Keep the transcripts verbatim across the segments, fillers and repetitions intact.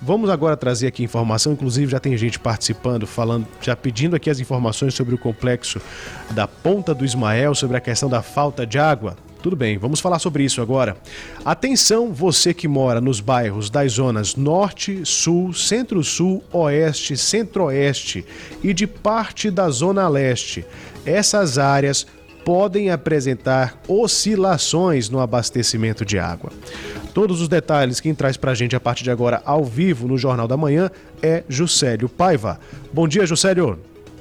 vamos agora trazer aqui informação, inclusive já tem gente participando, falando, já pedindo aqui as informações sobre o complexo da Ponta do Ismael, sobre a questão da falta de água. Tudo bem, vamos falar sobre isso agora. Atenção, você que mora nos bairros das zonas Norte, Sul, Centro-Sul, Oeste, Centro-Oeste e de parte da Zona Leste. Essas áreas podem apresentar oscilações no abastecimento de água. Todos os detalhes quem traz pra gente a partir de agora ao vivo no Jornal da Manhã é Juscelio Paiva. Bom dia, Juscelio.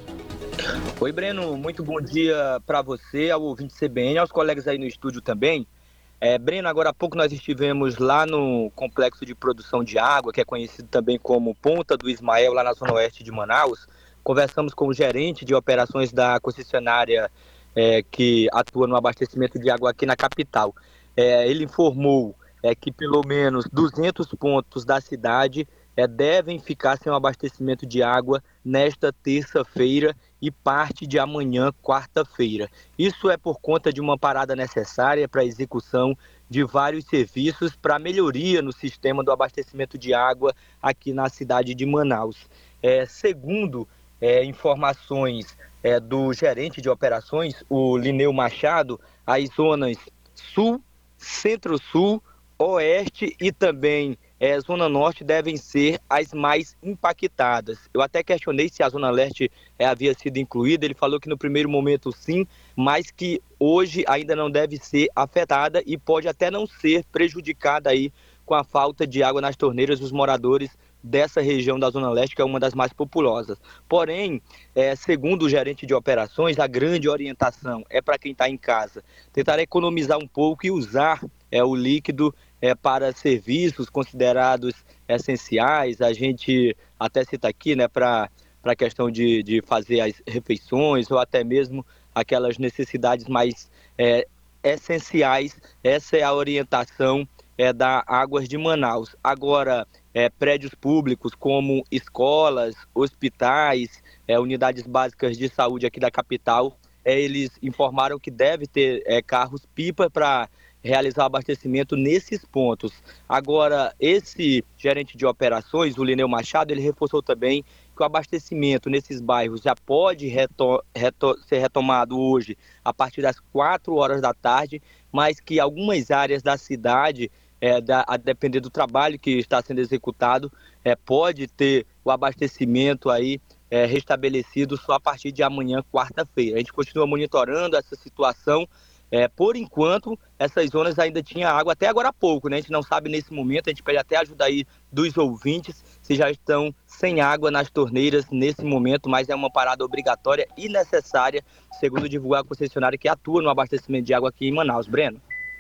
Oi, Breno, muito bom dia para você, ao ouvinte C B N, aos colegas aí no estúdio também. É, Breno, agora há pouco nós estivemos lá no complexo de produção de água, que é conhecido também como Ponta do Ismael, lá na zona oeste de Manaus. Conversamos com o gerente de operações da concessionária é, que atua no abastecimento de água aqui na capital. É, ele informou é, que pelo menos duzentos pontos da cidade é, devem ficar sem o abastecimento de água nesta terça-feira e parte de amanhã, quarta-feira. Isso é por conta de uma parada necessária para a execução de vários serviços para melhoria no sistema do abastecimento de água aqui na cidade de Manaus. É, segundo é, informações é, do gerente de operações, o Lineu Machado, as zonas Sul, Centro-Sul, Oeste e também é, Zona Norte devem ser as mais impactadas. Eu até questionei se a Zona Leste é, havia sido incluída, ele falou que no primeiro momento sim, mas que hoje ainda não deve ser afetada e pode até não ser prejudicada aí com a falta de água nas torneiras dos moradores dessa região da Zona Leste, que é uma das mais populosas. Porém, é, segundo o gerente de operações, a grande orientação é para quem está em casa tentar economizar um pouco e usar é, o líquido é, para serviços considerados essenciais. A gente até cita aqui, né, para a questão de, de fazer as refeições ou até mesmo aquelas necessidades mais é, essenciais. Essa é a orientação é, da Águas de Manaus. Agora, é, prédios públicos como escolas, hospitais, é, unidades básicas de saúde aqui da capital, é, eles informaram que deve ter é, carros-pipa para realizar o abastecimento nesses pontos. Agora, esse gerente de operações, o Lineu Machado, ele reforçou também que o abastecimento nesses bairros já pode reto- reto- ser retomado hoje a partir das quatro horas da tarde, mas que algumas áreas da cidade, é, da, a depender do trabalho que está sendo executado, é, pode ter o abastecimento aí é, restabelecido só a partir de amanhã, quarta-feira. A gente continua monitorando essa situação. É, por enquanto, essas zonas ainda tinham água até agora há pouco, né? A gente não sabe nesse momento, a gente pede até ajuda aí dos ouvintes se já estão sem água nas torneiras nesse momento, mas é uma parada obrigatória e necessária, segundo divulgar a concessionária que atua no abastecimento de água aqui em Manaus. Breno.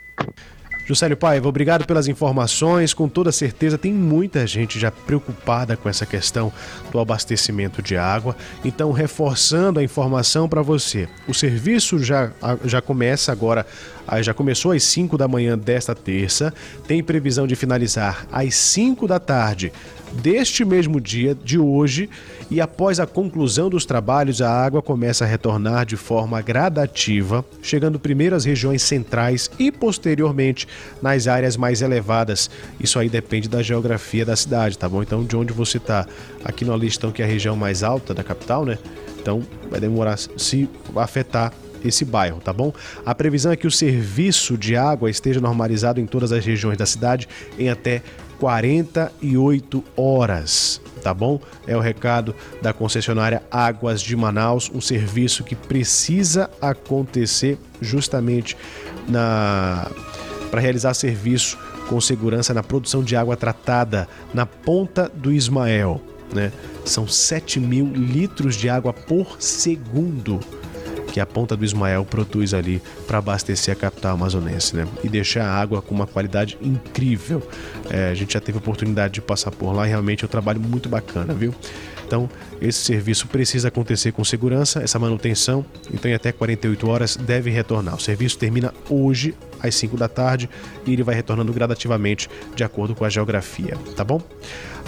Juscelio Paiva, obrigado pelas informações. Com toda certeza tem muita gente já preocupada com essa questão do abastecimento de água. Então, reforçando a informação para você, o serviço já, já começa agora, já começou às cinco da manhã desta terça, tem previsão de finalizar às cinco da tarde deste mesmo dia de hoje, e após a conclusão dos trabalhos, a água começa a retornar de forma gradativa, chegando primeiro às regiões centrais e posteriormente nas áreas mais elevadas. Isso aí depende da geografia da cidade, tá bom? Então, de onde você tá, aqui no listão, que é a região mais alta da capital, né? Então, vai demorar se afetar esse bairro, tá bom? A previsão é que o serviço de água esteja normalizado em todas as regiões da cidade em até quarenta e oito horas, tá bom? É o recado da concessionária Águas de Manaus, um serviço que precisa acontecer justamente na para realizar serviço com segurança na produção de água tratada na Ponta do Ismael, né? São sete mil litros de água por segundo que a Ponta do Ismael produz ali para abastecer a capital amazonense, né? E deixar a água com uma qualidade incrível. É, a gente já teve a oportunidade de passar por lá e realmente é um trabalho muito bacana, viu? Então, esse serviço precisa acontecer com segurança, essa manutenção, então em até quarenta e oito horas deve retornar. O serviço termina hoje às cinco da tarde e ele vai retornando gradativamente de acordo com a geografia, tá bom?